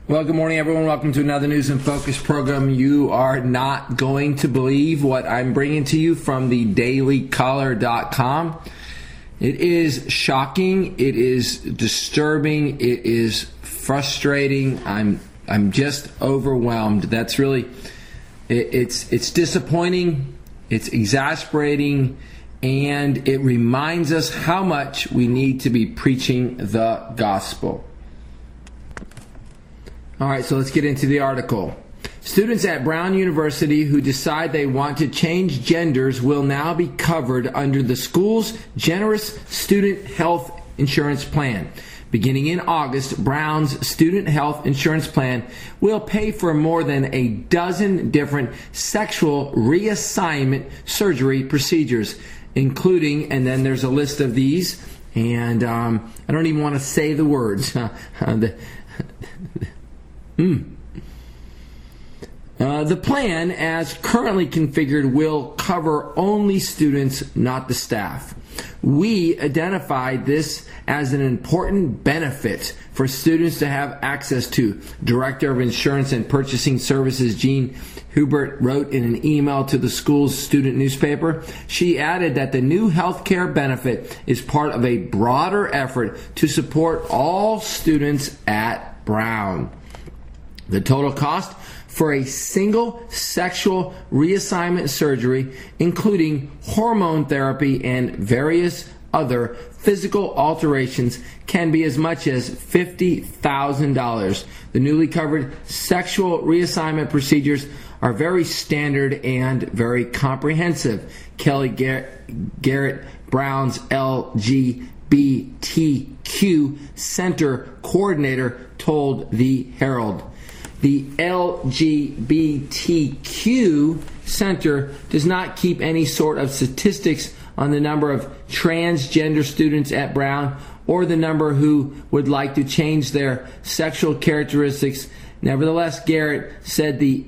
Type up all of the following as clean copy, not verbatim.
Well, good morning, everyone. Welcome to another News in Focus program. You are not going to believe what I'm bringing to you from the dailycaller.com. It is shocking. It is disturbing. It is frustrating. I'm just overwhelmed. That's really, it's disappointing. It's exasperating. And it reminds us how much we need to be preaching the gospel. All right, so let's get into the article. Students at Brown University who decide they want to change genders will now be covered under the school's generous student health insurance plan. Beginning in August, Brown's student health insurance plan will pay for more than a dozen different sexual reassignment surgery procedures, including, and then there's a list of these, and I don't even want to say the words. The plan, as currently configured, will cover only students, not the staff. We identified this as an important benefit for students to have access to. Director of Insurance and Purchasing Services Jean Hubert wrote in an email to the school's student newspaper. She added that the new health care benefit is part of a broader effort to support all students at Brown. The total cost for a single sexual reassignment surgery, including hormone therapy and various other physical alterations, can be as much as $50,000. The newly covered sexual reassignment procedures are very standard and very comprehensive. Kelly Garrett, Brown's LGBTQ Center coordinator, told the Herald. The LGBTQ Center does not keep any sort of statistics on the number of transgender students at Brown or the number who would like to change their sexual characteristics. Nevertheless, Garrett said the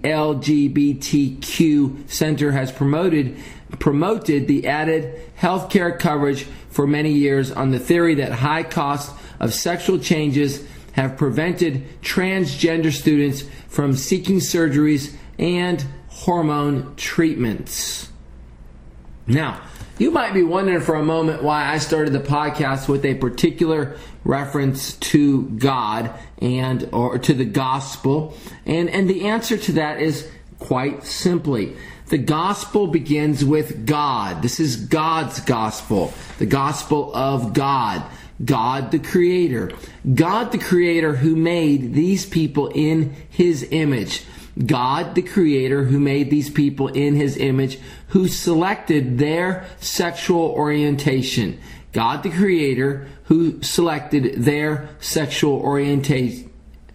LGBTQ Center has promoted the added health care coverage for many years on the theory that high costs of sexual changes have prevented transgender students from seeking surgeries and hormone treatments. Now, you might be wondering for a moment why I started the podcast with a particular reference to God or to the gospel. And the answer to that is quite simply, the gospel begins with God. This is God's gospel, the gospel of God. God the Creator. God the Creator who made these people in His image. God the Creator who made these people in His image, who selected their sexual orientation. God the Creator who selected their sexual orientation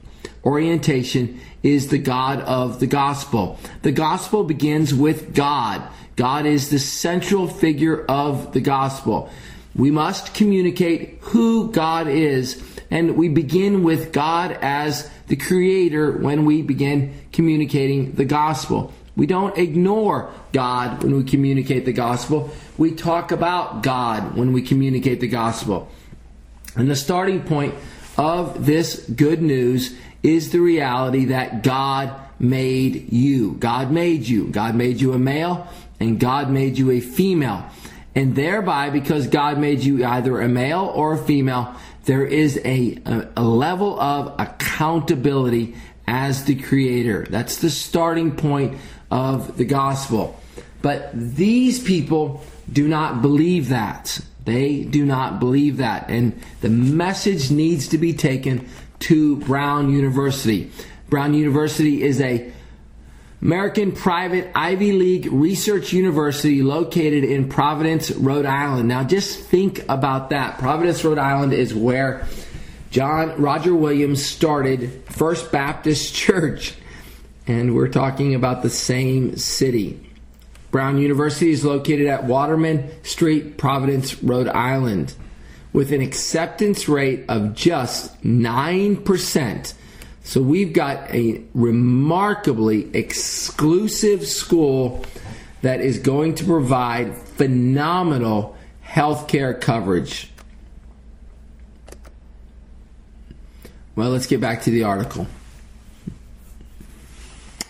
is the God of the gospel. The gospel begins with God. God is the central figure of the gospel. We must communicate who God is, and we begin with God as the Creator when we begin communicating the gospel. We don't ignore God when we communicate the gospel. We talk about God when we communicate the gospel. And the starting point of this good news is the reality that God made you. God made you. God made you a male, and God made you a female. And thereby, because God made you either a male or a female, there is a level of accountability as the Creator. That's the starting point of the gospel. But these people do not believe that. They do not believe that. And the message needs to be taken to Brown University. Brown University is a American private Ivy League research university located in Providence, Rhode Island. Now just think about that. Providence, Rhode Island is where Roger Williams started First Baptist Church. And we're talking about the same city. Brown University is located at Waterman Street, Providence, Rhode Island, with an acceptance rate of just 9%. So we've got a remarkably exclusive school that is going to provide phenomenal health care coverage. Well, let's get back to the article.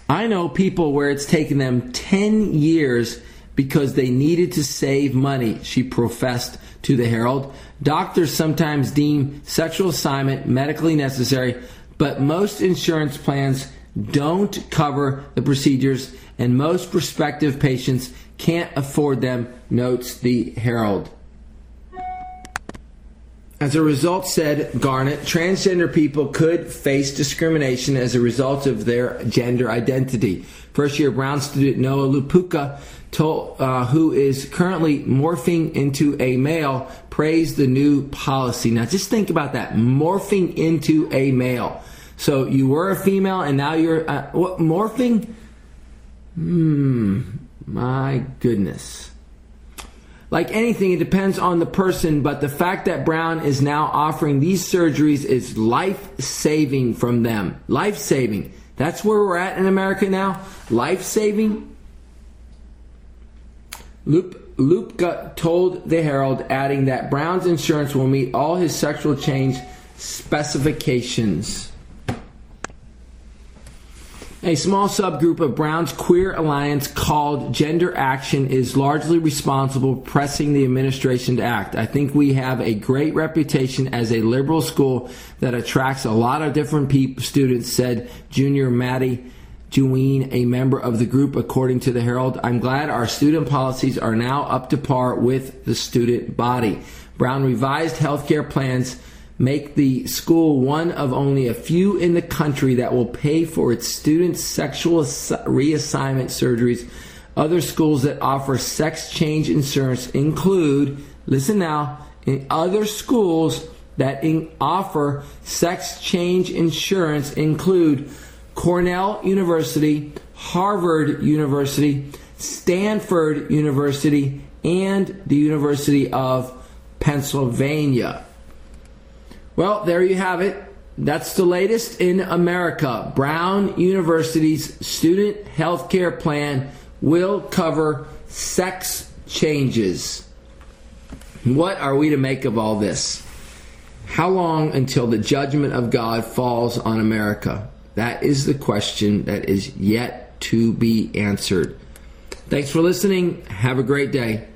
I know people where it's taken them 10 years because they needed to save money, she professed to the Herald. Doctors sometimes deem sexual assignment medically necessary, but most insurance plans don't cover the procedures, and most prospective patients can't afford them, notes the Herald. As a result, said Garnett, transgender people could face discrimination as a result of their gender identity. First-year Brown student Noah Lupuka, who is currently morphing into a male, praised the new policy. Now, just think about that, morphing into a male. So you were a female, and now you're morphing? My goodness. Like anything, it depends on the person, but the fact that Brown is now offering these surgeries is life-saving from them. Life-saving. That's where we're at in America now. Life-saving. Lupka told the Herald, adding that Brown's insurance will meet all his sexual change specifications. A small subgroup of Brown's queer alliance called Gender Action is largely responsible for pressing the administration to act. I think we have a great reputation as a liberal school that attracts a lot of different students, said junior Maddie Jeween, a member of the group, according to the Herald. I'm glad our student policies are now up to par with the student body. Brown revised healthcare plans make the school one of only a few in the country that will pay for its students' sexual reassignment surgeries. Other schools that offer sex change insurance include, listen now, in other schools that offer sex change insurance include Cornell University, Harvard University, Stanford University, and the University of Pennsylvania. Well, there you have it. That's the latest in America. Brown University's student health care plan will cover sex changes. What are we to make of all this? How long until the judgment of God falls on America? That is the question that is yet to be answered. Thanks for listening. Have a great day.